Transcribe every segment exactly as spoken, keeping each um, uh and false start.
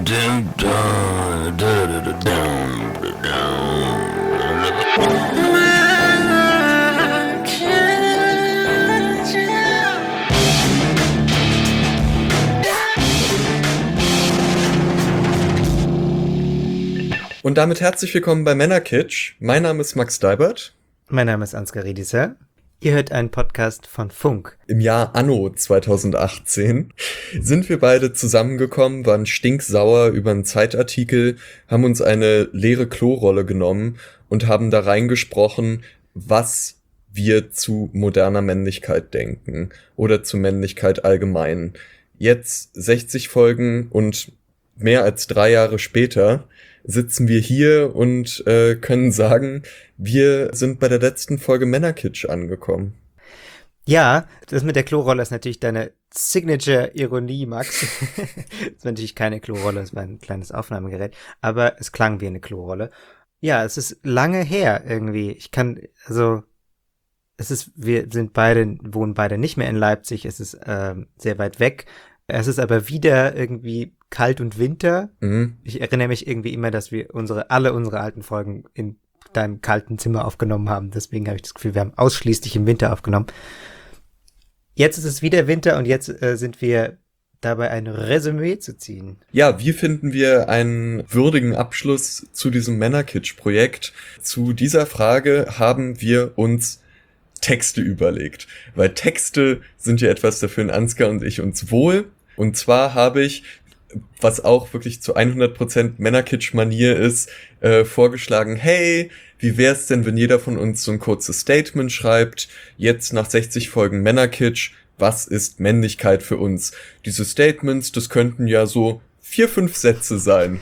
Und damit herzlich willkommen bei Männerkitsch. Mein Name ist Max Deibert. Mein Name ist Ansgar Riedisser. Ihr hört einen Podcast von Funk. Im Jahr Anno zweitausendachtzehn sind wir beide zusammengekommen, waren stinksauer über einen Zeitartikel, haben uns eine leere Klorolle genommen und haben da reingesprochen, was wir zu moderner Männlichkeit denken oder zu Männlichkeit allgemein. Jetzt sechzig Folgen und mehr als drei Jahre später sitzen wir hier und äh, können sagen, wir sind bei der letzten Folge Männerkitsch angekommen. Ja, das mit der Klorolle ist natürlich deine Signature-Ironie, Max. Das war natürlich keine Klorolle, es war ein kleines Aufnahmegerät, aber es klang wie eine Klorolle. Ja, es ist lange her irgendwie. Ich kann, also, es ist, wir sind beide, wohnen beide nicht mehr in Leipzig, es ist ähm, sehr weit weg. Es ist aber wieder irgendwie kalt und Winter. Mhm. Ich erinnere mich irgendwie immer, dass wir unsere alle unsere alten Folgen in deinem kalten Zimmer aufgenommen haben. Deswegen habe ich das Gefühl, wir haben ausschließlich im Winter aufgenommen. Jetzt ist es wieder Winter und jetzt äh, sind wir dabei, ein Resümee zu ziehen. Ja, wie finden wir einen würdigen Abschluss zu diesem Männerkitsch-Projekt? Zu dieser Frage haben wir uns Texte überlegt. Weil Texte sind ja etwas, dafür in Ansgar und ich uns wohl. Und zwar habe ich, was auch wirklich zu hundert Prozent Männerkitsch-Manier ist, äh, vorgeschlagen, hey, wie wär's denn, wenn jeder von uns so ein kurzes Statement schreibt, jetzt nach sechzig Folgen Männerkitsch, was ist Männlichkeit für uns? Diese Statements, das könnten ja so vier, fünf Sätze sein.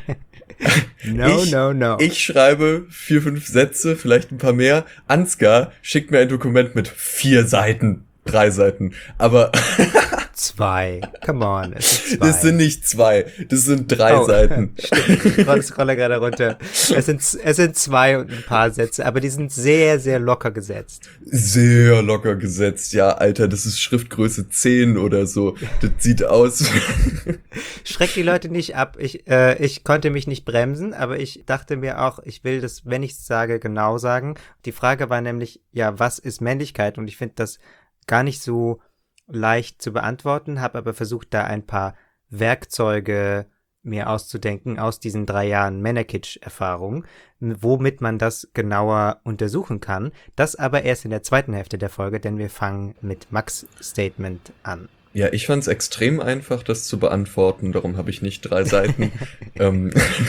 No, ich, no, no. Ich schreibe vier, fünf Sätze, vielleicht ein paar mehr. Ansgar schickt mir ein Dokument mit vier Seiten, drei Seiten, aber Zwei. Come on, es sind zwei. Das sind nicht zwei, das sind drei oh, Seiten. Stimmt, ich scrolle gerade runter. Es sind, es sind zwei und ein paar Sätze, aber die sind sehr, sehr locker gesetzt. Sehr locker gesetzt, ja, Alter, das ist Schriftgröße zehn oder so. Das sieht aus. Schreckt die Leute nicht ab. Ich, äh, ich konnte mich nicht bremsen, aber ich dachte mir auch, ich will das, wenn ich es sage, genau sagen. Die Frage war nämlich, ja, was ist Männlichkeit? Und ich finde das gar nicht so leicht zu beantworten, habe aber versucht, da ein paar Werkzeuge mir auszudenken aus diesen drei Jahren Männerkitsch-Erfahrung, womit man das genauer untersuchen kann. Das aber erst in der zweiten Hälfte der Folge, denn wir fangen mit Max' Statement an. Ja, ich fand es extrem einfach, das zu beantworten, darum habe ich nicht drei Seiten. ähm.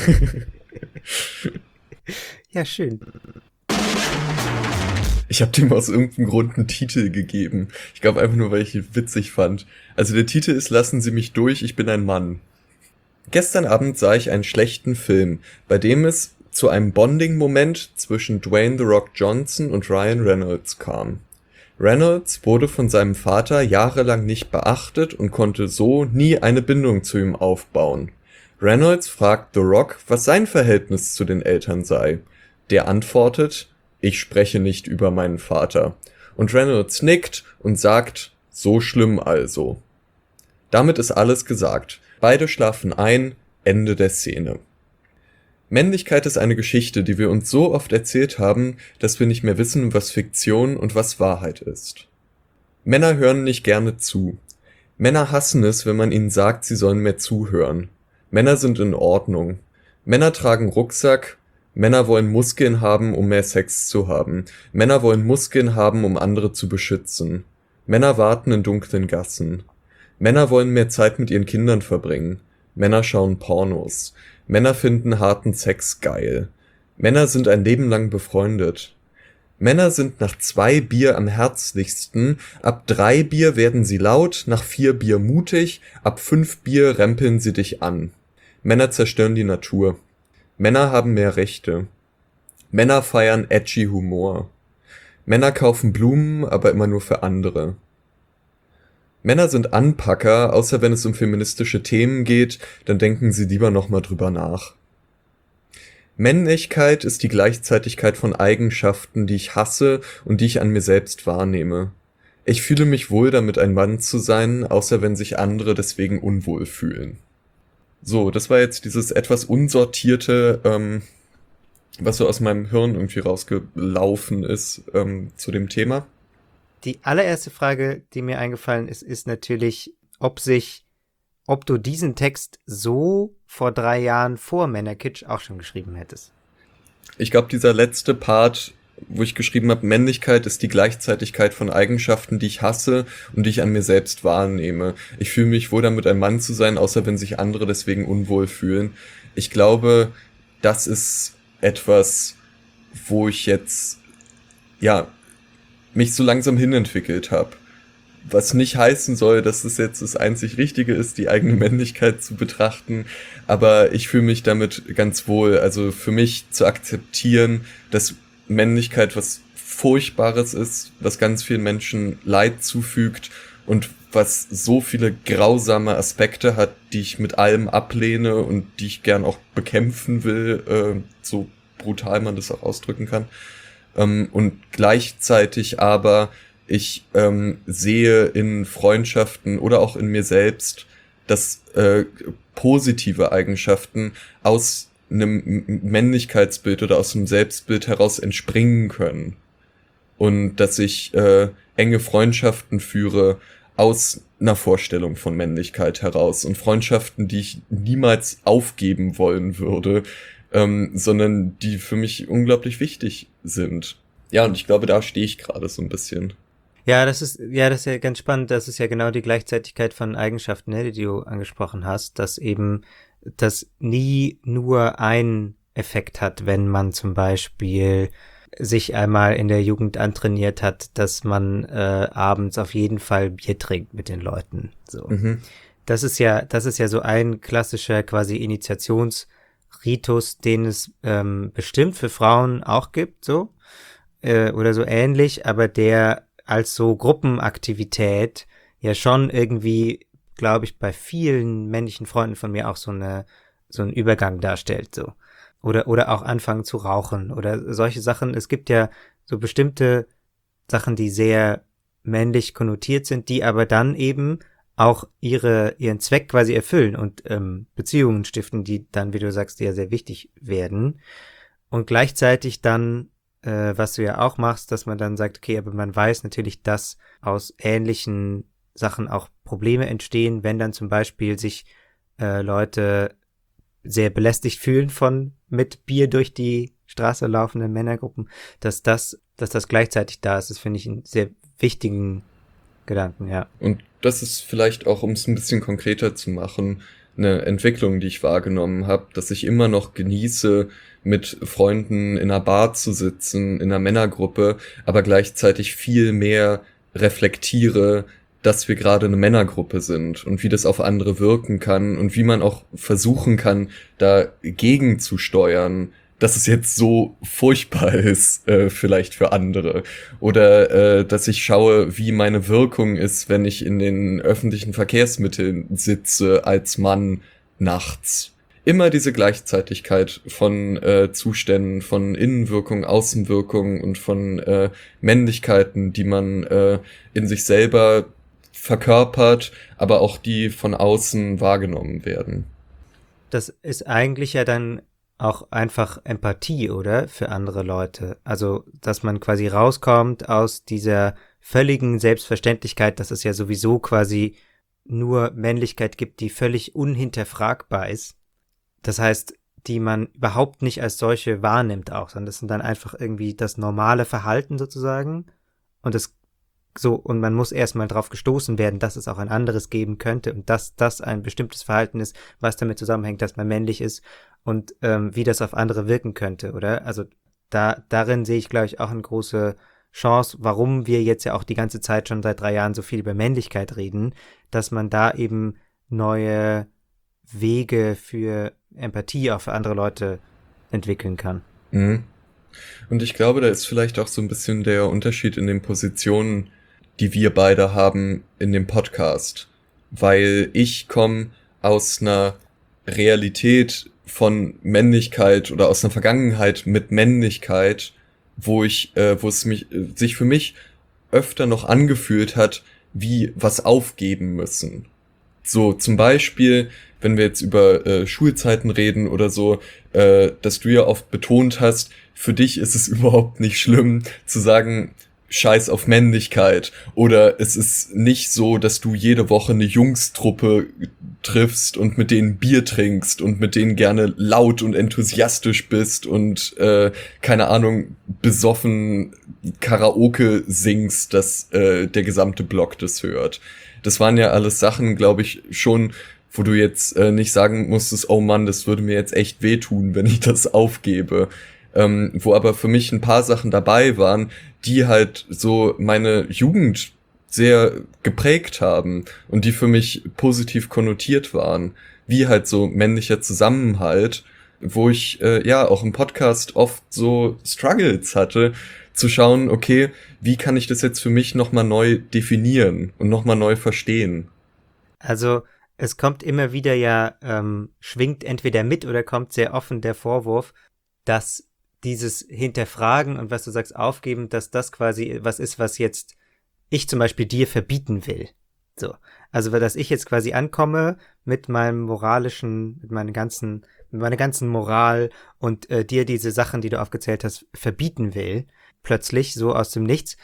Ja, schön. Ich habe dem aus irgendeinem Grund einen Titel gegeben. Ich glaube einfach nur, weil ich ihn witzig fand. Also der Titel ist Lassen Sie mich durch, ich bin ein Mann. Gestern Abend sah ich einen schlechten Film, bei dem es zu einem Bonding-Moment zwischen Dwayne The Rock Johnson und Ryan Reynolds kam. Reynolds wurde von seinem Vater jahrelang nicht beachtet und konnte so nie eine Bindung zu ihm aufbauen. Reynolds fragt The Rock, was sein Verhältnis zu den Eltern sei. Der antwortet: Ich spreche nicht über meinen Vater. Und Reynolds nickt und sagt, so schlimm also. Damit ist alles gesagt. Beide schlafen ein, Ende der Szene. Männlichkeit ist eine Geschichte, die wir uns so oft erzählt haben, dass wir nicht mehr wissen, was Fiktion und was Wahrheit ist. Männer hören nicht gerne zu. Männer hassen es, wenn man ihnen sagt, sie sollen mehr zuhören. Männer sind in Ordnung. Männer tragen Rucksack. Männer wollen Muskeln haben, um mehr Sex zu haben. Männer wollen Muskeln haben, um andere zu beschützen. Männer warten in dunklen Gassen. Männer wollen mehr Zeit mit ihren Kindern verbringen. Männer schauen Pornos. Männer finden harten Sex geil. Männer sind ein Leben lang befreundet. Männer sind nach zwei Bier am herzlichsten, ab drei Bier werden sie laut, nach vier Bier mutig, ab fünf Bier rempeln sie dich an. Männer zerstören die Natur. Männer haben mehr Rechte. Männer feiern edgy Humor. Männer kaufen Blumen, aber immer nur für andere. Männer sind Anpacker, außer wenn es um feministische Themen geht, dann denken sie lieber nochmal drüber nach. Männlichkeit ist die Gleichzeitigkeit von Eigenschaften, die ich hasse und die ich an mir selbst wahrnehme. Ich fühle mich wohl damit, ein Mann zu sein, außer wenn sich andere deswegen unwohl fühlen. So, das war jetzt dieses etwas unsortierte, ähm, was so aus meinem Hirn irgendwie rausgelaufen ist, ähm, zu dem Thema. Die allererste Frage, die mir eingefallen ist, ist natürlich, ob sich, ob du diesen Text so vor drei Jahren vor Männerkitsch auch schon geschrieben hättest. Ich glaube, dieser letzte Part, wo ich geschrieben habe, Männlichkeit ist die Gleichzeitigkeit von Eigenschaften, die ich hasse und die ich an mir selbst wahrnehme. Ich fühle mich wohl damit, ein Mann zu sein, außer wenn sich andere deswegen unwohl fühlen. Ich glaube, das ist etwas, wo ich jetzt, ja, mich so langsam hinentwickelt habe. Was nicht heißen soll, dass es jetzt das einzig Richtige ist, die eigene Männlichkeit zu betrachten, aber ich fühle mich damit ganz wohl. Also für mich zu akzeptieren, dass Männlichkeit was Furchtbares ist, was ganz vielen Menschen Leid zufügt und was so viele grausame Aspekte hat, die ich mit allem ablehne und die ich gern auch bekämpfen will, äh, so brutal man das auch ausdrücken kann. Ähm, und gleichzeitig aber ich ähm, sehe in Freundschaften oder auch in mir selbst, dass äh, positive Eigenschaften aus einem Männlichkeitsbild oder aus einem Selbstbild heraus entspringen können. Und dass ich äh, enge Freundschaften führe aus einer Vorstellung von Männlichkeit heraus. Und Freundschaften, die ich niemals aufgeben wollen würde, ähm, sondern die für mich unglaublich wichtig sind. Ja, und ich glaube, da stehe ich gerade so ein bisschen. Ja, das ist, ja, das ist ja ganz spannend. Das ist ja genau die Gleichzeitigkeit von Eigenschaften, ne, die du angesprochen hast, dass eben das nie nur einen Effekt hat, wenn man zum Beispiel sich einmal in der Jugend antrainiert hat, dass man äh, abends auf jeden Fall Bier trinkt mit den Leuten. So, Mhm. das ist ja, das ist ja so ein klassischer quasi Initiationsritus, den es ähm, bestimmt für Frauen auch gibt, so äh, oder so ähnlich, aber der als so Gruppenaktivität ja schon irgendwie, glaube ich, bei vielen männlichen Freunden von mir auch so eine so einen Übergang darstellt, so. Oder oder auch anfangen zu rauchen oder solche Sachen. Es gibt ja so bestimmte Sachen, die sehr männlich konnotiert sind, die aber dann eben auch ihre ihren Zweck quasi erfüllen und ähm, Beziehungen stiften, die dann, wie du sagst, ja sehr wichtig werden. Und gleichzeitig dann äh, was du ja auch machst, dass man dann sagt, okay, aber man weiß natürlich, dass aus ähnlichen Sachen auch Probleme entstehen, wenn dann zum Beispiel sich äh, Leute sehr belästigt fühlen von mit Bier durch die Straße laufenden Männergruppen, dass das, dass das gleichzeitig da ist, das finde ich einen sehr wichtigen Gedanken, ja. Und das ist vielleicht auch, um es ein bisschen konkreter zu machen, eine Entwicklung, die ich wahrgenommen habe, dass ich immer noch genieße, mit Freunden in einer Bar zu sitzen, in einer Männergruppe, aber gleichzeitig viel mehr reflektiere, dass wir gerade eine Männergruppe sind und wie das auf andere wirken kann und wie man auch versuchen kann, dagegen zu steuern, dass es jetzt so furchtbar ist, äh, vielleicht für andere. Oder äh, dass ich schaue, wie meine Wirkung ist, wenn ich in den öffentlichen Verkehrsmitteln sitze als Mann nachts. Immer diese Gleichzeitigkeit von äh, Zuständen, von Innenwirkung, Außenwirkung und von äh, Männlichkeiten, die man äh, in sich selber verkörpert, aber auch die von außen wahrgenommen werden. Das ist eigentlich ja dann auch einfach Empathie, oder? Für andere Leute. Also, dass man quasi rauskommt aus dieser völligen Selbstverständlichkeit, dass es ja sowieso quasi nur Männlichkeit gibt, die völlig unhinterfragbar ist. Das heißt, die man überhaupt nicht als solche wahrnimmt auch, sondern das sind dann einfach irgendwie das normale Verhalten sozusagen. Und das so, und man muss erstmal drauf gestoßen werden, dass es auch ein anderes geben könnte und dass das ein bestimmtes Verhalten ist, was damit zusammenhängt, dass man männlich ist und ähm, wie das auf andere wirken könnte, oder? Also da darin sehe ich, glaube ich, auch eine große Chance, warum wir jetzt ja auch die ganze Zeit schon seit drei Jahren so viel über Männlichkeit reden, dass man da eben neue Wege für Empathie auch für andere Leute entwickeln kann. Mhm. Und ich glaube, da ist vielleicht auch so ein bisschen der Unterschied in den Positionen, die wir beide haben in dem Podcast. Weil ich komme aus einer Realität von Männlichkeit oder aus einer Vergangenheit mit Männlichkeit, wo ich, äh, wo es mich, äh, sich für mich öfter noch angefühlt hat, wie was aufgeben müssen. So, zum Beispiel, wenn wir jetzt über äh, Schulzeiten reden oder so, äh, dass du ja oft betont hast, für dich ist es überhaupt nicht schlimm zu sagen, Scheiß auf Männlichkeit, oder es ist nicht so, dass du jede Woche eine Jungstruppe triffst und mit denen Bier trinkst und mit denen gerne laut und enthusiastisch bist und äh, keine Ahnung, besoffen Karaoke singst, dass äh, der gesamte Block das hört. Das waren ja alles Sachen, glaube ich, schon, wo du jetzt äh, nicht sagen musstest, oh Mann, das würde mir jetzt echt wehtun, wenn ich das aufgebe. Ähm, wo aber für mich ein paar Sachen dabei waren, die halt so meine Jugend sehr geprägt haben und die für mich positiv konnotiert waren, wie halt so männlicher Zusammenhalt, wo ich äh, ja auch im Podcast oft so Struggles hatte, zu schauen, okay, wie kann ich das jetzt für mich nochmal neu definieren und nochmal neu verstehen? Also es kommt immer wieder ja, ähm, schwingt entweder mit oder kommt sehr offen der Vorwurf, dass dieses Hinterfragen und was du sagst, aufgeben, dass das quasi was ist, was jetzt ich zum Beispiel dir verbieten will. So. Also, dass ich jetzt quasi ankomme mit meinem moralischen, mit meiner ganzen, mit meiner ganzen Moral und äh, dir diese Sachen, die du aufgezählt hast, verbieten will, plötzlich, so aus dem Nichts.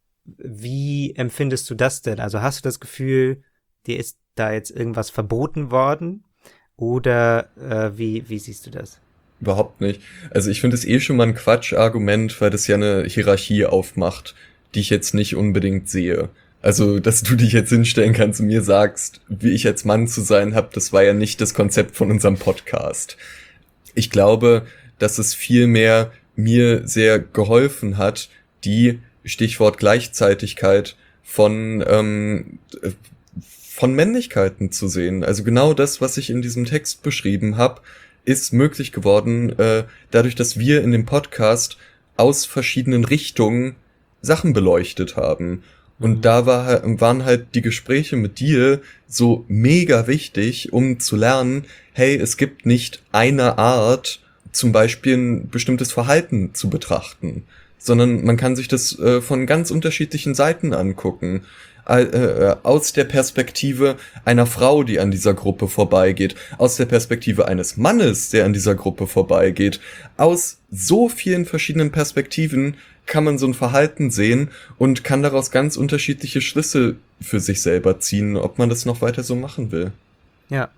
Wie empfindest du das denn? Also, hast du das Gefühl, dir ist da jetzt irgendwas verboten worden? Oder äh, wie, wie siehst du das? Überhaupt nicht. Also ich finde es eh schon mal ein Quatschargument, weil das ja eine Hierarchie aufmacht, die ich jetzt nicht unbedingt sehe. Also, dass du dich jetzt hinstellen kannst und mir sagst, wie ich als Mann zu sein habe, das war ja nicht das Konzept von unserem Podcast. Ich glaube, dass es vielmehr mir sehr geholfen hat, die, Stichwort Gleichzeitigkeit, von ähm, von Männlichkeiten zu sehen. Also genau das, was ich in diesem Text beschrieben habe, ist möglich geworden, äh, dadurch, dass wir in dem Podcast aus verschiedenen Richtungen Sachen beleuchtet haben. Und mhm. da war, waren halt die Gespräche mit dir so mega wichtig, um zu lernen, hey, es gibt nicht eine Art, zum Beispiel ein bestimmtes Verhalten zu betrachten, sondern man kann sich das äh, von ganz unterschiedlichen Seiten angucken. Äh, aus der Perspektive einer Frau, die an dieser Gruppe vorbeigeht, aus der Perspektive eines Mannes, der an dieser Gruppe vorbeigeht. Aus so vielen verschiedenen Perspektiven kann man so ein Verhalten sehen und kann daraus ganz unterschiedliche Schlüsse für sich selber ziehen, ob man das noch weiter so machen will. Ja.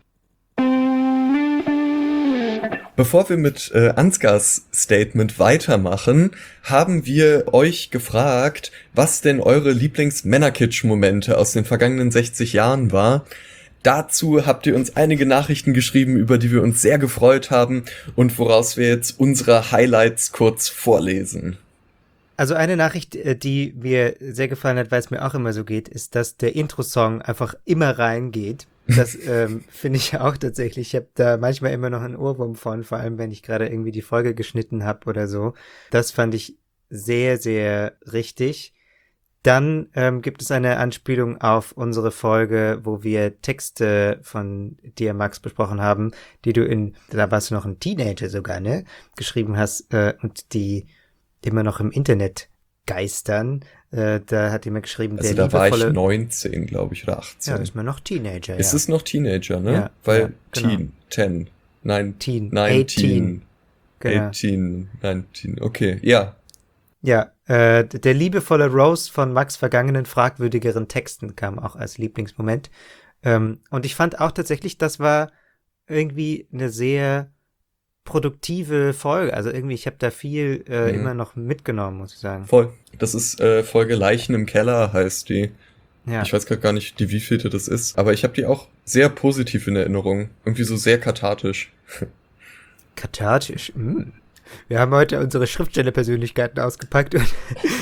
Bevor wir mit äh, Ansgars Statement weitermachen, haben wir euch gefragt, was denn eure Lieblings-Männerkitsch-Momente aus den vergangenen sechzig Jahren war. Dazu habt ihr uns einige Nachrichten geschrieben, über die wir uns sehr gefreut haben und woraus wir jetzt unsere Highlights kurz vorlesen. Also eine Nachricht, die mir sehr gefallen hat, weil es mir auch immer so geht, ist, dass der Intro-Song einfach immer reingeht. Das ähm, finde ich auch tatsächlich. Ich habe da manchmal immer noch einen Ohrwurm von, vor allem wenn ich gerade irgendwie die Folge geschnitten habe oder so. Das fand ich sehr, sehr richtig. Dann ähm, gibt es eine Anspielung auf unsere Folge, wo wir Texte von dir, Max, besprochen haben, die du in, da warst du noch ein Teenager sogar, ne, geschrieben hast äh, und die immer noch im Internet geistern. Äh, da hat jemand geschrieben, also der da war liebevolle... ich neunzehn, glaube ich, oder achtzehn. Ja, ist man noch Teenager, Ist ja. es noch Teenager, ne? Ja, Weil ja, genau. Teen, ten, nein, Teen, neunzehn, Genau. achtzehn, neunzehn, okay, ja. Ja, äh, der liebevolle Roast von Max' vergangenen fragwürdigeren Texten kam auch als Lieblingsmoment. Ähm, und ich fand auch tatsächlich, das war irgendwie eine sehr produktive Folge. Also irgendwie, ich habe da viel äh, mhm. immer noch mitgenommen, muss ich sagen. Voll. Das ist äh, Folge Leichen im Keller, heißt die. Ja. Ich weiß gerade gar nicht, die wievielte das ist, aber ich habe die auch sehr positiv in Erinnerung. Irgendwie so sehr kathartisch. Kathartisch? Mm. Wir haben heute unsere Schriftstellerpersönlichkeiten ausgepackt und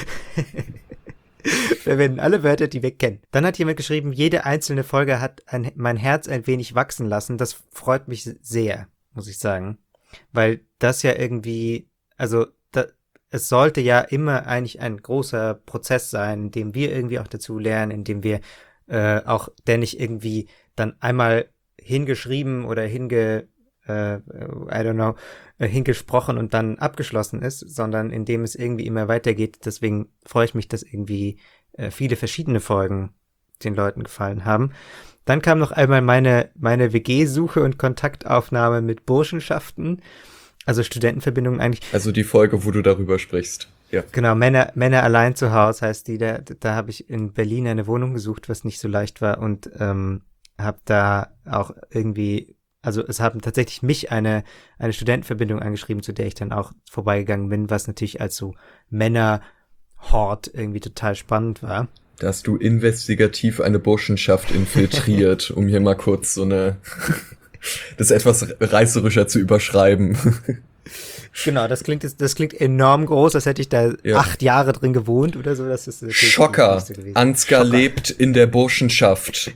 wir werden alle Wörter, die wir kennen. Dann hat jemand geschrieben, jede einzelne Folge hat ein, mein Herz ein wenig wachsen lassen. Das freut mich sehr, muss ich sagen. Weil das ja irgendwie, also da, es sollte ja immer eigentlich ein großer Prozess sein, in dem wir irgendwie auch dazu lernen, in dem wir äh, auch, der nicht irgendwie dann einmal hingeschrieben oder hinge, äh, I don't know, äh, hingesprochen und dann abgeschlossen ist, sondern in dem es irgendwie immer weitergeht. Deswegen freue ich mich, dass irgendwie äh, viele verschiedene Folgen den Leuten gefallen haben. Dann kam noch einmal meine, meine W G-Suche und Kontaktaufnahme mit Burschenschaften, also Studentenverbindungen eigentlich. Also die Folge, wo du darüber sprichst. Ja. Genau, Männer, Männer allein zu Hause heißt die. Da, da habe ich in Berlin eine Wohnung gesucht, was nicht so leicht war und ähm, habe da auch irgendwie, also es haben tatsächlich mich eine, eine Studentenverbindung angeschrieben, zu der ich dann auch vorbeigegangen bin, was natürlich als so Männerhort irgendwie total spannend war. Da hast du investigativ eine Burschenschaft infiltriert, um hier mal kurz so eine, das etwas reißerischer zu überschreiben. Genau, das klingt das klingt enorm groß, als hätte ich da ja. acht Jahre drin gewohnt oder so. Das ist Schocker, so Ansgar Schocker. Lebt in der Burschenschaft.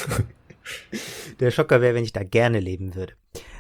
Der Schocker wäre, wenn ich da gerne leben würde.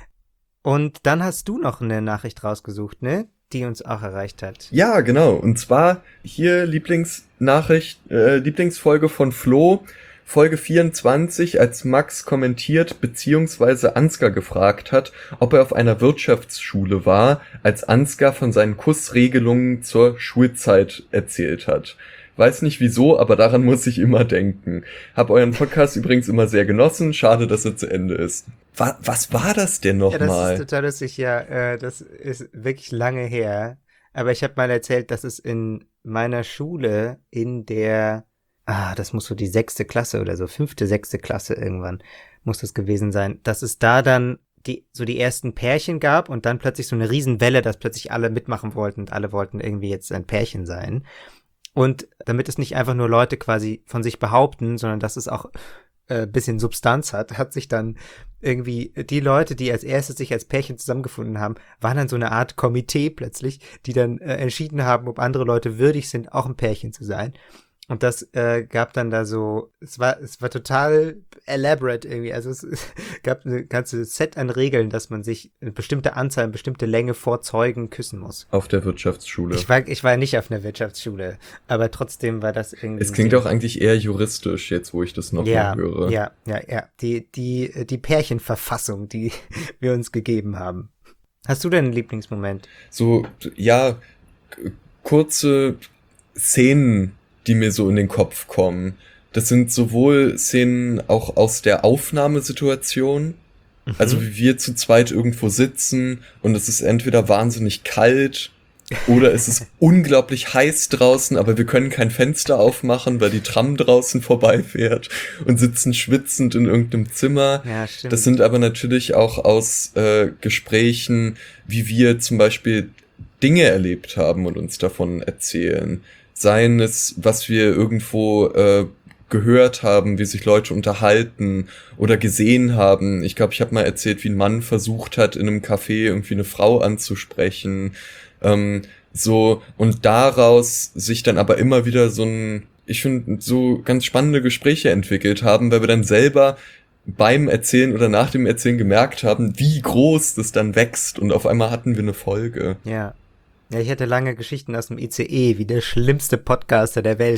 Und dann hast du noch eine Nachricht rausgesucht, ne? Die uns auch erreicht hat. Ja, genau. Und zwar hier Lieblingsnachricht, äh, Lieblingsfolge von Flo, Folge vierundzwanzig, als Max kommentiert bzw. Ansgar gefragt hat, ob er auf einer Wirtschaftsschule war, als Ansgar von seinen Kussregelungen zur Schulzeit erzählt hat. Weiß nicht wieso, aber daran muss ich immer denken. Hab euren Podcast übrigens immer sehr genossen. Schade, dass er zu Ende ist. Was, was war das denn nochmal? Ja, das ist total lustig. Ja, äh, das ist wirklich lange her. Aber ich habe mal erzählt, dass es in meiner Schule in der, ah, das muss so die sechste Klasse oder so, fünfte, sechste Klasse irgendwann muss das gewesen sein, dass es da dann die so die ersten Pärchen gab und dann plötzlich so eine Riesenwelle, dass plötzlich alle mitmachen wollten und alle wollten irgendwie jetzt ein Pärchen sein. Und damit es nicht einfach nur Leute quasi von sich behaupten, sondern dass es auch äh, bisschen Substanz hat, hat sich dann irgendwie die Leute, die als erstes sich als Pärchen zusammengefunden haben, waren dann so eine Art Komitee plötzlich, die dann äh, entschieden haben, ob andere Leute würdig sind, auch ein Pärchen zu sein. Und das äh, gab dann da so, es war es war total elaborate irgendwie, also es, es gab eine ganze Set an Regeln, dass man sich eine bestimmte Anzahl, eine bestimmte Länge vor Zeugen küssen muss. Auf der Wirtschaftsschule. Ich war, ich war nicht auf einer Wirtschaftsschule, aber trotzdem war das irgendwie... Es klingt auch eigentlich eher juristisch, jetzt wo ich das noch ja, mal höre. Ja, ja, ja, die, die, die Pärchenverfassung, die wir uns gegeben haben. Hast du denn einen Lieblingsmoment? So, ja, k- kurze Szenen, die mir so in den Kopf kommen. Das sind sowohl Szenen auch aus der Aufnahmesituation, mhm. also wie wir zu zweit irgendwo sitzen und es ist entweder wahnsinnig kalt oder es ist unglaublich heiß draußen, aber wir können kein Fenster aufmachen, weil die Tram draußen vorbeifährt und sitzen schwitzend in irgendeinem Zimmer. Ja, stimmt. Das sind aber natürlich auch aus äh, Gesprächen, wie wir zum Beispiel Dinge erlebt haben und uns davon erzählen. Seien es, was wir irgendwo äh, gehört haben, wie sich Leute unterhalten oder gesehen haben. Ich glaube, ich habe mal erzählt, wie ein Mann versucht hat, in einem Café irgendwie eine Frau anzusprechen. Ähm, so, und daraus sich dann aber immer wieder so ein, ich finde, so ganz spannende Gespräche entwickelt haben, weil wir dann selber beim Erzählen oder nach dem Erzählen gemerkt haben, wie groß das dann wächst und auf einmal hatten wir eine Folge. Ja. Ja, ich hatte lange Geschichten aus dem I C E, wie der schlimmste Podcaster der Welt.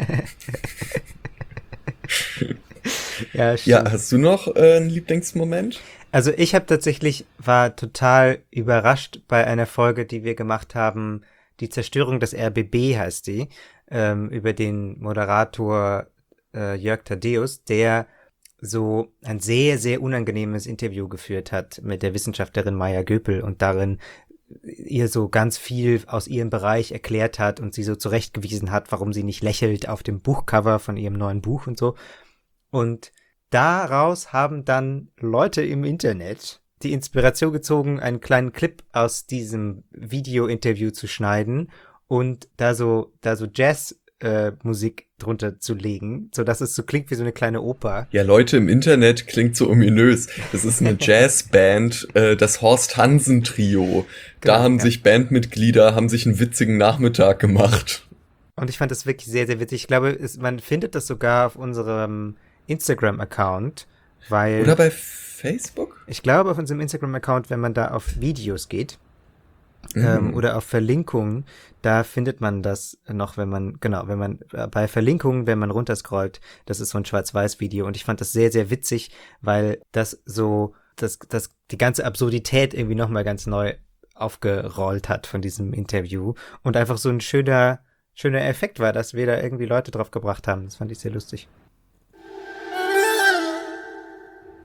ja, ja, hast du noch äh, einen Lieblingsmoment? Also ich habe tatsächlich, war total überrascht bei einer Folge, die wir gemacht haben, die Zerstörung des R B B heißt die, ähm, über den Moderator äh, Jörg Thaddeus, der so ein sehr, sehr unangenehmes Interview geführt hat mit der Wissenschaftlerin Maya Göpel und darin ihr so ganz viel aus ihrem Bereich erklärt hat und sie so zurechtgewiesen hat, warum sie nicht lächelt auf dem Buchcover von ihrem neuen Buch und so. Und daraus haben dann Leute im Internet die Inspiration gezogen, einen kleinen Clip aus diesem Video-Interview zu schneiden und da so, da so Jazz äh, Musik drunter zu legen, so dass es so klingt wie so eine kleine Oper. Ja, Leute im Internet klingt so ominös. Das ist eine Jazzband, äh, das Horst Hansen Trio. Da genau, haben ja. sich Bandmitglieder, haben sich einen witzigen Nachmittag gemacht. Und ich fand das wirklich sehr, sehr witzig. Ich glaube, es, man findet das sogar auf unserem Instagram-Account, weil... Oder bei Facebook? Ich glaube, auf unserem Instagram-Account, wenn man da auf Videos geht, Mhm. Ähm, oder auf Verlinkungen, da findet man das noch, wenn man, genau, wenn man äh, bei Verlinkungen, wenn man runterscrollt, das ist so ein Schwarz-Weiß-Video und ich fand das sehr, sehr witzig, weil das so, das, das, die ganze Absurdität irgendwie nochmal ganz neu aufgerollt hat von diesem Interview und einfach so ein schöner, schöner Effekt war, dass wir da irgendwie Leute drauf gebracht haben. Das fand ich sehr lustig.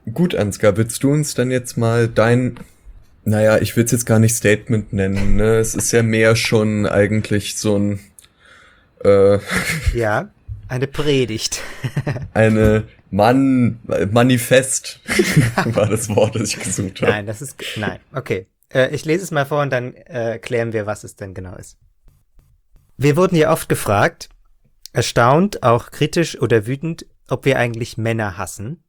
Gut, Ansgar, willst du uns dann jetzt mal dein, naja, ich will es jetzt gar nicht Statement nennen, ne? Es ist ja mehr schon eigentlich so ein, äh, Ja, eine Predigt. eine Mann, Manifest war das Wort, das ich gesucht habe. Nein, das ist, nein, okay. Äh, ich lese es mal vor und dann äh, klären wir, was es denn genau ist. Wir wurden ja oft gefragt, erstaunt, auch kritisch oder wütend, ob wir eigentlich Männer hassen.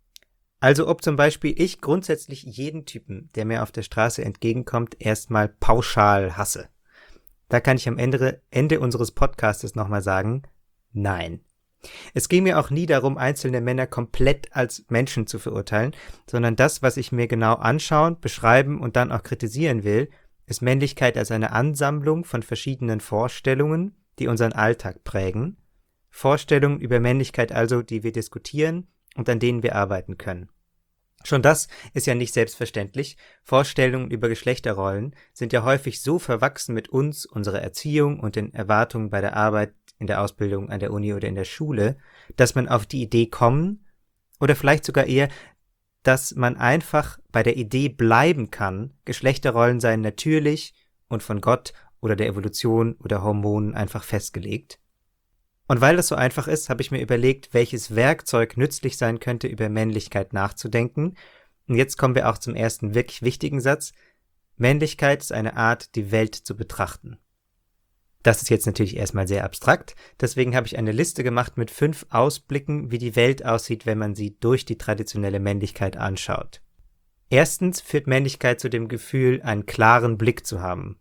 Also ob zum Beispiel ich grundsätzlich jeden Typen, der mir auf der Straße entgegenkommt, erstmal pauschal hasse. Da kann ich am Ende, Ende unseres Podcastes nochmal sagen, nein. Es ging mir auch nie darum, einzelne Männer komplett als Menschen zu verurteilen, sondern das, was ich mir genau anschauen, beschreiben und dann auch kritisieren will, ist Männlichkeit als eine Ansammlung von verschiedenen Vorstellungen, die unseren Alltag prägen. Vorstellungen über Männlichkeit also, die wir diskutieren und an denen wir arbeiten können. Schon das ist ja nicht selbstverständlich. Vorstellungen über Geschlechterrollen sind ja häufig so verwachsen mit uns, unserer Erziehung und den Erwartungen bei der Arbeit, in der Ausbildung, an der Uni oder in der Schule, dass man auf die Idee kommen oder vielleicht sogar eher, dass man einfach bei der Idee bleiben kann, Geschlechterrollen seien natürlich und von Gott oder der Evolution oder Hormonen einfach festgelegt. Und weil das so einfach ist, habe ich mir überlegt, welches Werkzeug nützlich sein könnte, über Männlichkeit nachzudenken. Und jetzt kommen wir auch zum ersten wirklich wichtigen Satz. Männlichkeit ist eine Art, die Welt zu betrachten. Das ist jetzt natürlich erstmal sehr abstrakt, deswegen habe ich eine Liste gemacht mit fünf Ausblicken, wie die Welt aussieht, wenn man sie durch die traditionelle Männlichkeit anschaut. Erstens führt Männlichkeit zu dem Gefühl, einen klaren Blick zu haben.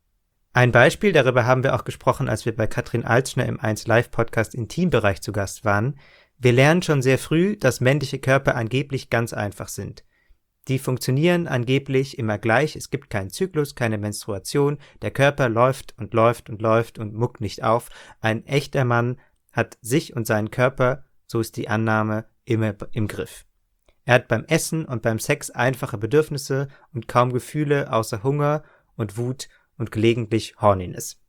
Ein Beispiel, darüber haben wir auch gesprochen, als wir bei Katrin Altschner im eins Live Podcast Intimbereich zu Gast waren. Wir lernen schon sehr früh, dass männliche Körper angeblich ganz einfach sind. Die funktionieren angeblich immer gleich, es gibt keinen Zyklus, keine Menstruation, der Körper läuft und läuft und läuft und muckt nicht auf. Ein echter Mann hat sich und seinen Körper, so ist die Annahme, immer im Griff. Er hat beim Essen und beim Sex einfache Bedürfnisse und kaum Gefühle außer Hunger und Wut und gelegentlich Horniness.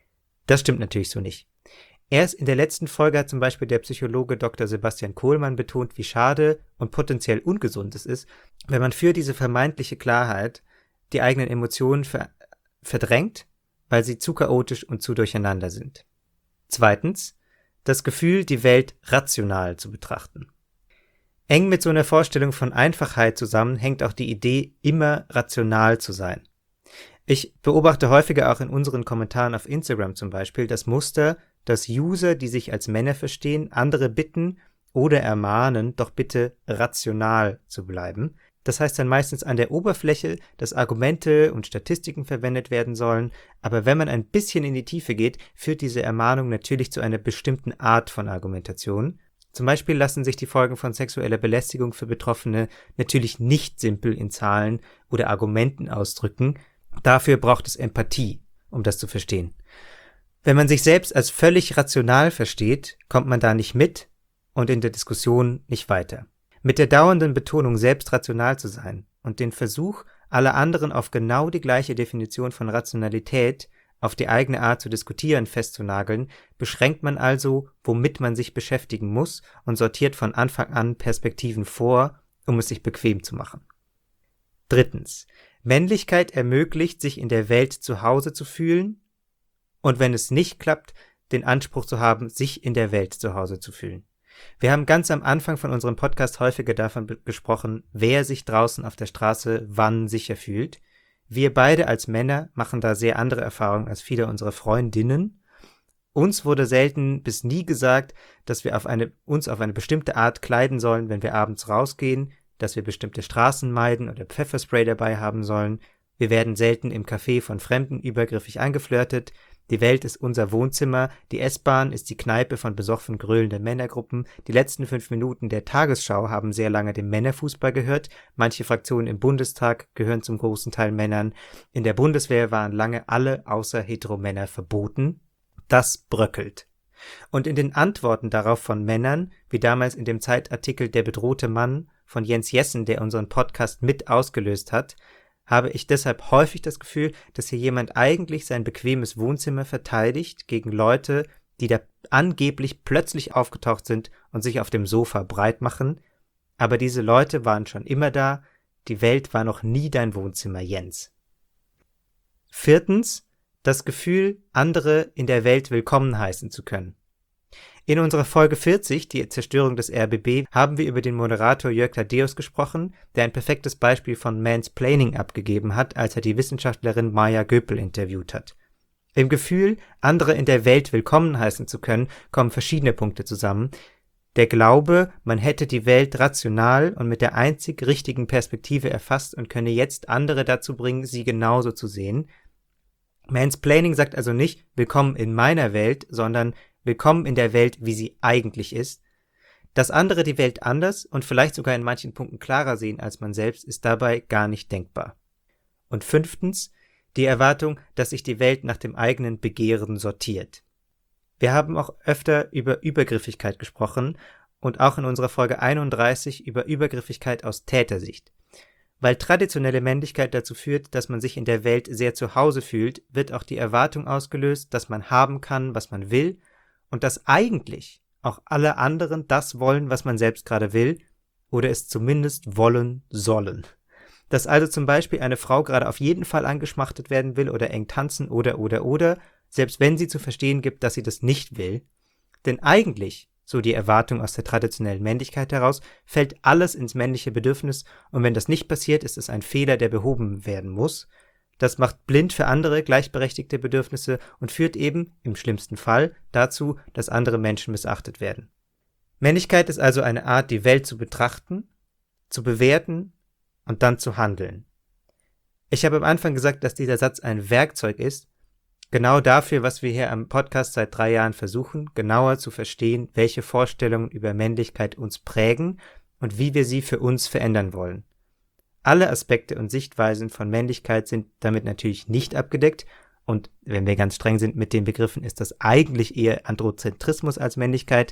Das stimmt natürlich so nicht. Erst in der letzten Folge hat zum Beispiel der Psychologe Doktor Sebastian Kohlmann betont, wie schade und potenziell ungesund es ist, wenn man für diese vermeintliche Klarheit die eigenen Emotionen ver- verdrängt, weil sie zu chaotisch und zu durcheinander sind. Zweitens, das Gefühl, die Welt rational zu betrachten. Eng mit so einer Vorstellung von Einfachheit zusammen hängt auch die Idee, immer rational zu sein. Ich beobachte häufiger auch in unseren Kommentaren auf Instagram zum Beispiel das Muster, dass User, die sich als Männer verstehen, andere bitten oder ermahnen, doch bitte rational zu bleiben. Das heißt dann meistens an der Oberfläche, dass Argumente und Statistiken verwendet werden sollen, aber wenn man ein bisschen in die Tiefe geht, führt diese Ermahnung natürlich zu einer bestimmten Art von Argumentation. Zum Beispiel lassen sich die Folgen von sexueller Belästigung für Betroffene natürlich nicht simpel in Zahlen oder Argumenten ausdrücken. Dafür braucht es Empathie, um das zu verstehen. Wenn man sich selbst als völlig rational versteht, kommt man da nicht mit und in der Diskussion nicht weiter. Mit der dauernden Betonung, selbst rational zu sein und den Versuch, alle anderen auf genau die gleiche Definition von Rationalität, auf die eigene Art zu diskutieren, festzunageln, beschränkt man also, womit man sich beschäftigen muss und sortiert von Anfang an Perspektiven vor, um es sich bequem zu machen. Drittens. Männlichkeit ermöglicht, sich in der Welt zu Hause zu fühlen und wenn es nicht klappt, den Anspruch zu haben, sich in der Welt zu Hause zu fühlen. Wir haben ganz am Anfang von unserem Podcast häufiger davon be- gesprochen, wer sich draußen auf der Straße wann sicher fühlt. Wir beide als Männer machen da sehr andere Erfahrungen als viele unserer Freundinnen. Uns wurde selten bis nie gesagt, dass wir auf eine, uns auf eine bestimmte Art kleiden sollen, wenn wir abends rausgehen, dass wir bestimmte Straßen meiden oder Pfefferspray dabei haben sollen. Wir werden selten im Café von Fremden übergriffig angeflirtet. Die Welt ist unser Wohnzimmer, die S-Bahn ist die Kneipe von besoffen gröhlenden Männergruppen. Die letzten fünf Minuten der Tagesschau haben sehr lange dem Männerfußball gehört. Manche Fraktionen im Bundestag gehören zum großen Teil Männern. In der Bundeswehr waren lange alle außer Heteromänner verboten. Das bröckelt. Und in den Antworten darauf von Männern, wie damals in dem Zeitartikel Der bedrohte Mann von Jens Jessen, der unseren Podcast mit ausgelöst hat, habe ich deshalb häufig das Gefühl, dass hier jemand eigentlich sein bequemes Wohnzimmer verteidigt gegen Leute, die da angeblich plötzlich aufgetaucht sind und sich auf dem Sofa breit machen, aber diese Leute waren schon immer da. Die Welt war noch nie dein Wohnzimmer, Jens. Viertens, das Gefühl, andere in der Welt willkommen heißen zu können. In unserer Folge vierzig, die Zerstörung des R B B, haben wir über den Moderator Jörg Thaddeus gesprochen, der ein perfektes Beispiel von Mansplaining abgegeben hat, als er die Wissenschaftlerin Maya Göpel interviewt hat. Im Gefühl, andere in der Welt willkommen heißen zu können, kommen verschiedene Punkte zusammen. Der Glaube, man hätte die Welt rational und mit der einzig richtigen Perspektive erfasst und könne jetzt andere dazu bringen, sie genauso zu sehen. Mansplaining sagt also nicht, willkommen in meiner Welt, sondern willkommen in der Welt, wie sie eigentlich ist. Dass andere die Welt anders und vielleicht sogar in manchen Punkten klarer sehen als man selbst, ist dabei gar nicht denkbar. Und fünftens, die Erwartung, dass sich die Welt nach dem eigenen Begehren sortiert. Wir haben auch öfter über Übergriffigkeit gesprochen und auch in unserer Folge einunddreißig über Übergriffigkeit aus Tätersicht. Weil traditionelle Männlichkeit dazu führt, dass man sich in der Welt sehr zu Hause fühlt, wird auch die Erwartung ausgelöst, dass man haben kann, was man will und dass eigentlich auch alle anderen das wollen, was man selbst gerade will oder es zumindest wollen sollen. Dass also zum Beispiel eine Frau gerade auf jeden Fall angeschmachtet werden will oder eng tanzen oder oder oder, selbst wenn sie zu verstehen gibt, dass sie das nicht will. Denn eigentlich, so die Erwartung aus der traditionellen Männlichkeit heraus, fällt alles ins männliche Bedürfnis und wenn das nicht passiert, ist es ein Fehler, der behoben werden muss. Das macht blind für andere gleichberechtigte Bedürfnisse und führt eben, im schlimmsten Fall, dazu, dass andere Menschen missachtet werden. Männlichkeit ist also eine Art, die Welt zu betrachten, zu bewerten und dann zu handeln. Ich habe am Anfang gesagt, dass dieser Satz ein Werkzeug ist, genau dafür, was wir hier am Podcast seit drei Jahren versuchen, genauer zu verstehen, welche Vorstellungen über Männlichkeit uns prägen und wie wir sie für uns verändern wollen. Alle Aspekte und Sichtweisen von Männlichkeit sind damit natürlich nicht abgedeckt und wenn wir ganz streng sind mit den Begriffen, ist das eigentlich eher Androzentrismus als Männlichkeit.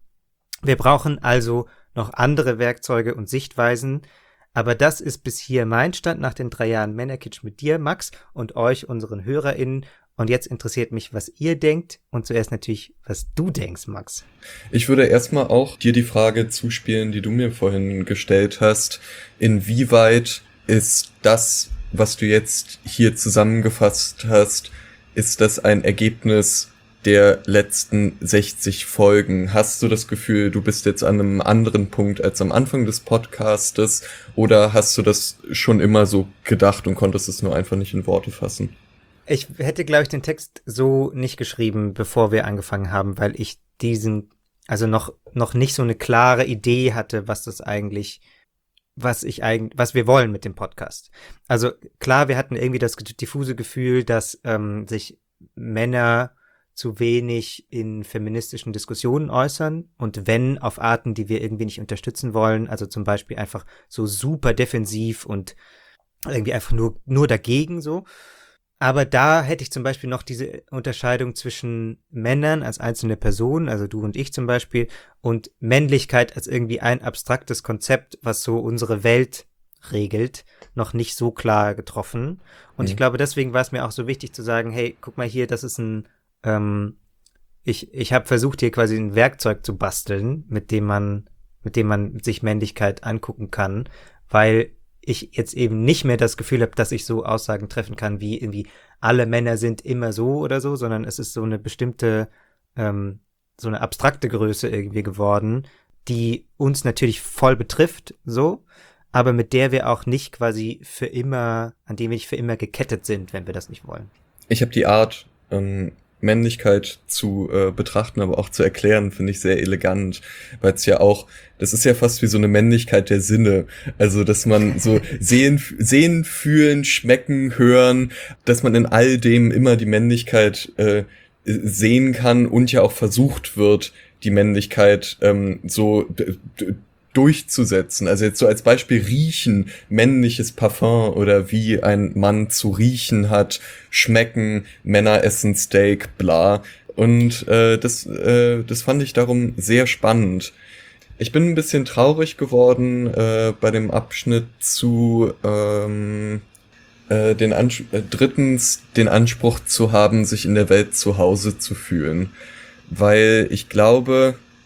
Wir brauchen also noch andere Werkzeuge und Sichtweisen, aber das ist bis hier mein Stand nach den drei Jahren Männerkitsch mit dir, Max, und euch, unseren HörerInnen. Und jetzt interessiert mich, was ihr denkt und zuerst natürlich, was du denkst, Max. Ich würde erstmal auch dir die Frage zuspielen, die du mir vorhin gestellt hast. Inwieweit ist das, was du jetzt hier zusammengefasst hast, ist das ein Ergebnis der letzten sechzig Folgen? Hast du das Gefühl, du bist jetzt an einem anderen Punkt als am Anfang des Podcastes oder hast du das schon immer so gedacht und konntest es nur einfach nicht in Worte fassen? Ich hätte, glaube ich, den Text so nicht geschrieben, bevor wir angefangen haben, weil ich diesen, also noch noch nicht so eine klare Idee hatte, was das eigentlich, was ich eigentlich, was wir wollen mit dem Podcast. Also klar, wir hatten irgendwie das diffuse Gefühl, dass ähm, sich Männer zu wenig in feministischen Diskussionen äußern und wenn auf Arten, die wir irgendwie nicht unterstützen wollen, also zum Beispiel einfach so super defensiv und irgendwie einfach nur nur dagegen so. Aber da hätte ich zum Beispiel noch diese Unterscheidung zwischen Männern als einzelne Personen, also du und ich zum Beispiel, und Männlichkeit als irgendwie ein abstraktes Konzept, was so unsere Welt regelt, noch nicht so klar getroffen. Und mhm. ich glaube, deswegen war es mir auch so wichtig zu sagen, hey, guck mal hier, das ist ein, ähm, ich ich habe versucht hier quasi ein Werkzeug zu basteln, mit dem man, mit dem man sich Männlichkeit angucken kann, weil ich jetzt eben nicht mehr das Gefühl habe, dass ich so Aussagen treffen kann, wie irgendwie alle Männer sind immer so oder so, sondern es ist so eine bestimmte, ähm, so eine abstrakte Größe irgendwie geworden, die uns natürlich voll betrifft, so, aber mit der wir auch nicht quasi für immer, an dem wir nicht für immer gekettet sind, wenn wir das nicht wollen. Ich habe die Art, ähm, Männlichkeit zu äh, betrachten, aber auch zu erklären, finde ich sehr elegant, weil es ja auch, das ist ja fast wie so eine Männlichkeit der Sinne, also dass man so sehen, sehen, fühlen, schmecken, hören, dass man in all dem immer die Männlichkeit äh, sehen kann und ja auch versucht wird, die Männlichkeit ähm, so d- d- durchzusetzen. Also jetzt so als Beispiel riechen, männliches Parfum oder wie ein Mann zu riechen hat, schmecken, Männer essen Steak, bla. Und äh, das, äh, das fand ich darum sehr spannend. Ich bin ein bisschen traurig geworden äh, bei dem Abschnitt zu ähm, äh, den Ans- äh, drittens den Anspruch zu haben, sich in der Welt zu Hause zu fühlen. Weil ich glaube,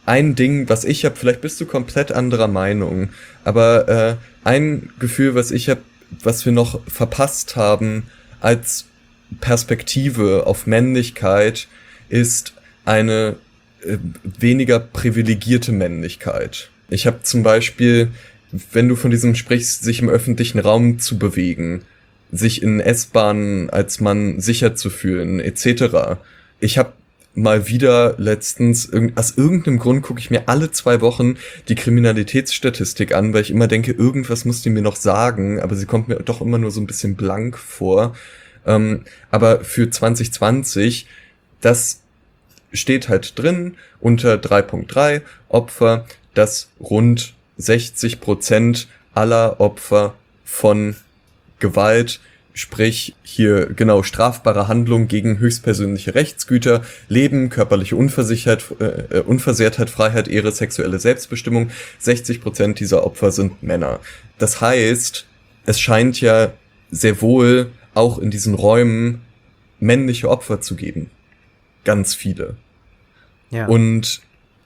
ein Ding, was ich habe, vielleicht bist du komplett anderer Meinung, aber äh, ein Gefühl, was ich habe, was wir noch verpasst haben als Perspektive auf Männlichkeit, ist eine äh, weniger privilegierte Männlichkeit. Ich habe zum Beispiel, wenn du von diesem sprichst, sich im öffentlichen Raum zu bewegen, sich in S-Bahnen als Mann sicher zu fühlen, et cetera. Ich habe mal wieder letztens, aus irgendeinem Grund gucke ich mir alle zwei Wochen die Kriminalitätsstatistik an, weil ich immer denke, irgendwas muss die mir noch sagen, aber sie kommt mir doch immer nur so ein bisschen blank vor. Ähm, aber für zwanzig zwanzig, das steht halt drin unter drei Punkt drei Opfer, dass rund sechzig Prozent aller Opfer von Gewalt, sprich hier genau strafbare Handlungen gegen höchstpersönliche Rechtsgüter, Leben, körperliche Unversicherheit, äh, Unversehrtheit, Freiheit, Ehre, sexuelle Selbstbestimmung, sechzig Prozent dieser Opfer sind Männer. Das heißt, es scheint ja sehr wohl auch in diesen Räumen männliche Opfer zu geben. Ganz viele. Ja. Und,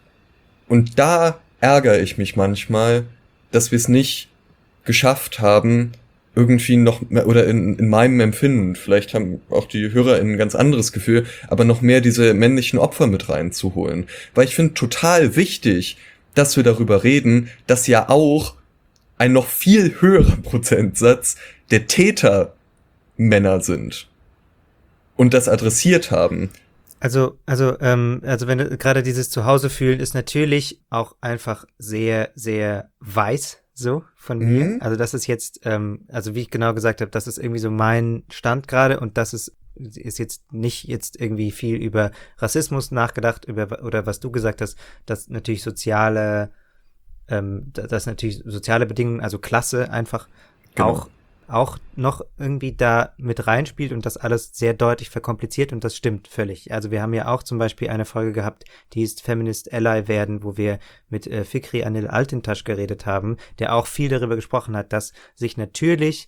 und da ärgere ich mich manchmal, dass wir es nicht geschafft haben, irgendwie noch mehr, oder in, in meinem Empfinden, vielleicht haben auch die HörerInnen ein ganz anderes Gefühl, aber noch mehr diese männlichen Opfer mit reinzuholen. Weil ich finde total wichtig, dass wir darüber reden, dass ja auch ein noch viel höherer Prozentsatz der Täter Männer sind. Und das adressiert haben. Also, also, ähm, also wenn du gerade dieses Zuhause fühlen ist natürlich auch einfach sehr, sehr weiß, so von mir. Mhm. Also das ist jetzt, ähm, also wie ich genau gesagt habe, das ist irgendwie so mein Stand gerade und das ist ist jetzt nicht jetzt irgendwie viel über Rassismus nachgedacht, über oder was du gesagt hast, dass natürlich soziale, ähm, dass natürlich soziale Bedingungen, also Klasse einfach Genau. auch auch noch irgendwie da mit reinspielt und das alles sehr deutlich verkompliziert und das stimmt völlig. Also wir haben ja auch zum Beispiel eine Folge gehabt, die ist Feminist Ally werden, wo wir mit äh, Fikri Anil Altintasch geredet haben, der auch viel darüber gesprochen hat, dass sich natürlich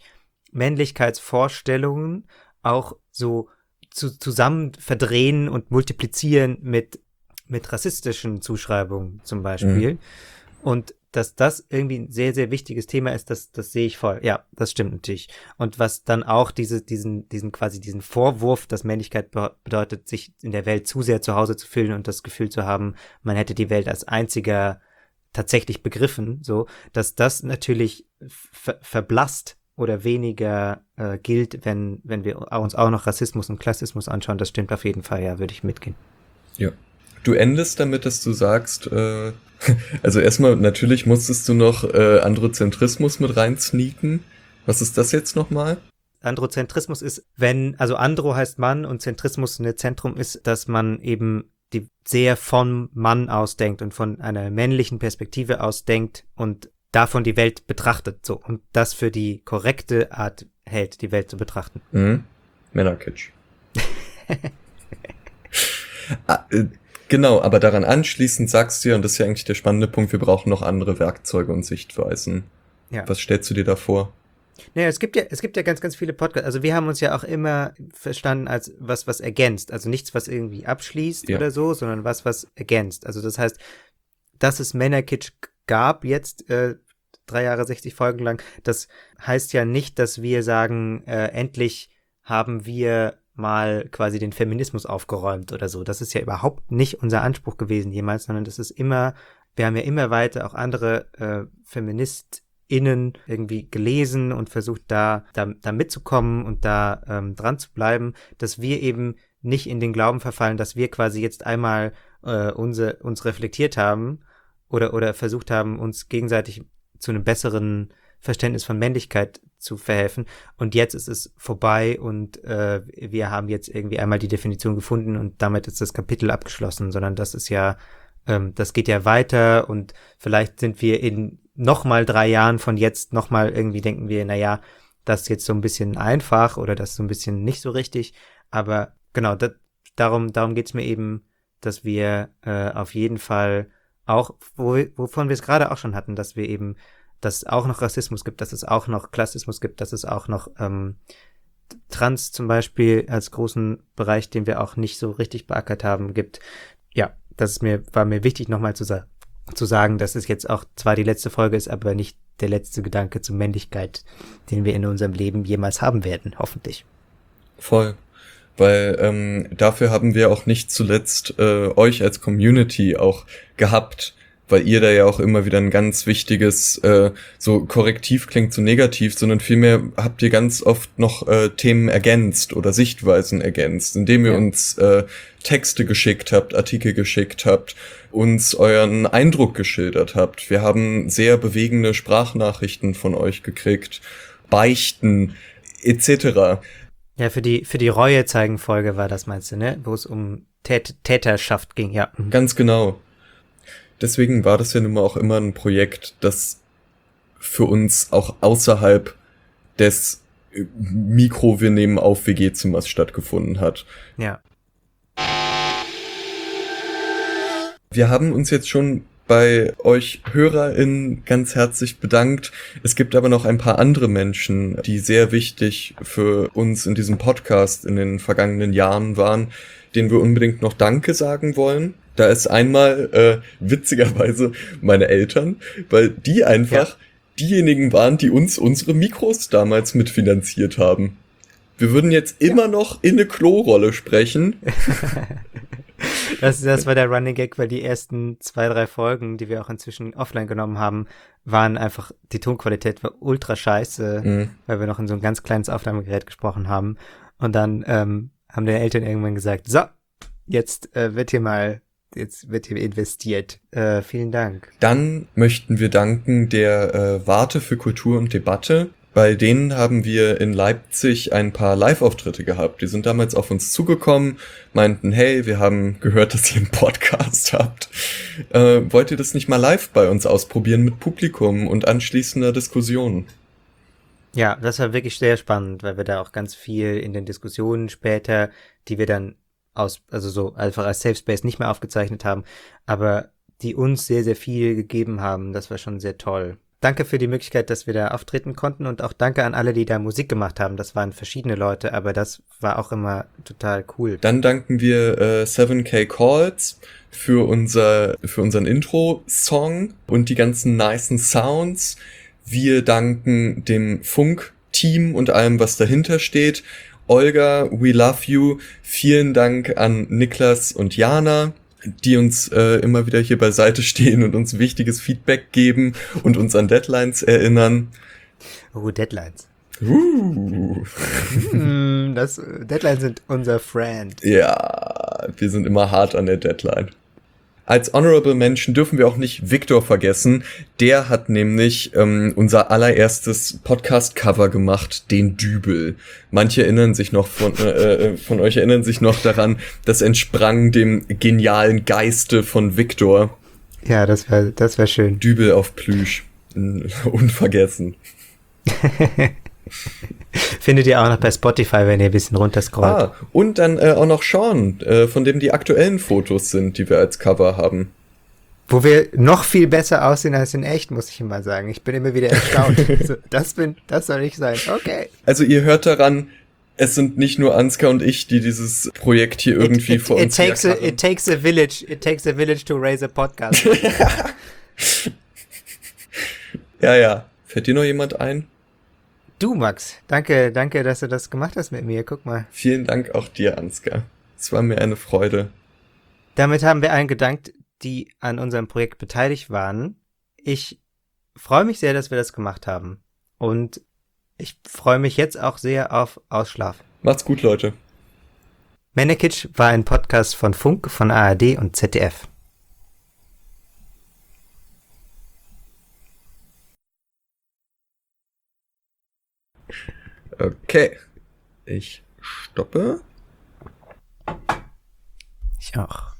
Männlichkeitsvorstellungen auch so zu, zusammen verdrehen und multiplizieren mit, mit rassistischen Zuschreibungen zum Beispiel. Mhm. Und dass das irgendwie ein sehr, sehr wichtiges Thema ist, das, das sehe ich voll. Ja, das stimmt natürlich. Und was dann auch diese, diesen, diesen quasi diesen Vorwurf, dass Männlichkeit be- bedeutet, sich in der Welt zu sehr zu Hause zu fühlen und das Gefühl zu haben, man hätte die Welt als einziger tatsächlich begriffen, so, dass das natürlich ver- verblasst oder weniger äh, gilt, wenn, wenn wir uns auch noch Rassismus und Klassismus anschauen. Das stimmt auf jeden Fall, ja, würde ich mitgehen. Ja. Du endest damit, dass du sagst, äh, also erstmal, natürlich musstest du noch äh, Androzentrismus mit reinsneaken. Was ist das jetzt nochmal? Androzentrismus ist, wenn, also Andro heißt Mann und Zentrismus ein Zentrum ist, dass man eben die sehr vom Mann ausdenkt und von einer männlichen Perspektive ausdenkt und davon die Welt betrachtet, so, und das für die korrekte Art hält, die Welt zu betrachten. Mhm. Männerkitsch. ah, äh, Genau, aber daran anschließend sagst du ja, und das ist ja eigentlich der spannende Punkt, wir brauchen noch andere Werkzeuge und Sichtweisen. Ja. Was stellst du dir da vor? Naja, es gibt ja, es gibt ja ganz, ganz viele Podcasts. Also wir haben uns ja auch immer verstanden als was, was ergänzt. Also nichts, was irgendwie abschließt ja. oder so, sondern was, was ergänzt. Also das heißt, dass es Männerkitsch gab jetzt äh, drei Jahre, sechzig Folgen lang, das heißt ja nicht, dass wir sagen, äh, endlich haben wir mal quasi den Feminismus aufgeräumt oder so. Das ist ja überhaupt nicht unser Anspruch gewesen jemals, sondern das ist immer, wir haben ja immer weiter auch andere äh, FeministInnen irgendwie gelesen und versucht da, da, da mitzukommen und da ähm, dran zu bleiben, dass wir eben nicht in den Glauben verfallen, dass wir quasi jetzt einmal äh, unsere, uns reflektiert haben oder, oder versucht haben, uns gegenseitig zu einem besseren Verständnis von Männlichkeit zu verhelfen. Und jetzt ist es vorbei und äh, wir haben jetzt irgendwie einmal die Definition gefunden und damit ist das Kapitel abgeschlossen, sondern das ist ja, ähm, das geht ja weiter und vielleicht sind wir in nochmal drei Jahren von jetzt nochmal irgendwie denken wir, naja, das ist jetzt so ein bisschen einfach oder das ist so ein bisschen nicht so richtig, aber genau, das, darum, darum geht's mir eben, dass wir äh, auf jeden Fall auch, wo, wovon wir es gerade auch schon hatten, dass wir eben dass es auch noch Rassismus gibt, dass es auch noch Klassismus gibt, dass es auch noch ähm, Trans zum Beispiel als großen Bereich, den wir auch nicht so richtig beackert haben, gibt. Ja, das ist mir, war mir wichtig nochmal zu, sa- zu sagen, dass es jetzt auch zwar die letzte Folge ist, aber nicht der letzte Gedanke zur Männlichkeit, den wir in unserem Leben jemals haben werden, hoffentlich. Voll. Weil ähm, dafür haben wir auch nicht zuletzt äh, euch als Community auch gehabt, weil ihr da ja auch immer wieder ein ganz wichtiges, äh, so Korrektiv klingt so negativ, sondern vielmehr habt ihr ganz oft noch äh, Themen ergänzt oder Sichtweisen ergänzt, indem ihr Ja. uns äh, Texte geschickt habt, Artikel geschickt habt, uns euren Eindruck geschildert habt. Wir haben sehr bewegende Sprachnachrichten von euch gekriegt, Beichten et cetera. Ja, für die, für die Reue-Zeigen-Folge war das, meinst du, ne? Wo es um Tät- Täterschaft ging, ja. Mhm. Ganz genau. Deswegen war das ja nun mal auch immer ein Projekt, das für uns auch außerhalb des äh, Mikro, wir nehmen auf W G-Zimmers stattgefunden hat. Ja. Wir haben uns jetzt schon bei euch HörerInnen ganz herzlich bedankt. Es gibt aber noch ein paar andere Menschen, die sehr wichtig für uns in diesem Podcast in den vergangenen Jahren waren, denen wir unbedingt noch Danke sagen wollen. Da ist einmal äh, witzigerweise meine Eltern, weil die einfach ja. diejenigen waren, die uns unsere Mikros damals mitfinanziert haben. Wir würden jetzt immer noch in eine Klorolle sprechen. Das, das war der Running Gag, weil die ersten zwei, drei Folgen, die wir auch inzwischen offline genommen haben, waren einfach, die Tonqualität war ultra scheiße, mhm. weil wir noch in so ein ganz kleines Aufnahmegerät gesprochen haben. Und dann ähm, haben die Eltern irgendwann gesagt, so, jetzt äh, wird hier mal, jetzt wird hier investiert. Äh, vielen Dank. Dann möchten wir danken der äh, Warte für Kultur und Debatte. Bei denen haben wir in Leipzig ein paar Live-Auftritte gehabt. Die sind damals auf uns zugekommen, meinten, hey, wir haben gehört, dass ihr einen Podcast habt. Äh, wollt ihr das nicht mal live bei uns ausprobieren mit Publikum und anschließender Diskussion? Ja, das war wirklich sehr spannend, weil wir da auch ganz viel in den Diskussionen später, die wir dann aus, also so einfach als Safe Space nicht mehr aufgezeichnet haben, aber die uns sehr, sehr viel gegeben haben. Das war schon sehr toll. Danke für die Möglichkeit, dass wir da auftreten konnten und auch danke an alle, die da Musik gemacht haben. Das waren verschiedene Leute, aber das war auch immer total cool. Dann danken wir äh, seven K Calls für unser für unseren Intro-Song und die ganzen nicen Sounds. Wir danken dem Funk-Team und allem, was dahinter steht. Olga, we love you. Vielen Dank an Niklas und Jana, die uns äh, immer wieder hier beiseite stehen und uns wichtiges Feedback geben und uns an Deadlines erinnern. Oh, Deadlines. Uh. mm, das, Deadlines sind unser Friend. Ja, wir sind immer hart an der Deadline. Als Honorable Menschen dürfen wir auch nicht Victor vergessen. Der hat nämlich ähm, unser allererstes Podcast-Cover gemacht, den Dübel. Manche erinnern sich noch von äh, von euch erinnern sich noch daran, das entsprang dem genialen Geiste von Victor. Ja, das war das war schön. Dübel auf Plüsch. Unvergessen. Findet ihr auch noch bei Spotify, wenn ihr ein bisschen runterscrollt. Ah, und dann äh, auch noch Sean, äh, von dem die aktuellen Fotos sind, die wir als Cover haben. Wo wir noch viel besser aussehen als in echt, muss ich mal sagen. Ich bin immer wieder erstaunt. so, das bin, das soll ich sein. Okay. Also ihr hört daran, es sind nicht nur Ansgar und ich, die dieses Projekt hier irgendwie it, it, vor it uns takes a, It takes a village. It takes a village to raise a podcast. Ja, ja. Fällt dir noch jemand ein? Du, Max. Danke, danke, dass du das gemacht hast mit mir. Guck mal. Vielen Dank auch dir, Ansgar. Es war mir eine Freude. Damit haben wir allen gedankt, die an unserem Projekt beteiligt waren. Ich freue mich sehr, dass wir das gemacht haben. Und ich freue mich jetzt auch sehr auf Ausschlaf. Macht's gut, Leute. Männekitsch war ein Podcast von Funk, von A R D und Z D F. Okay. Ich stoppe. Ich auch.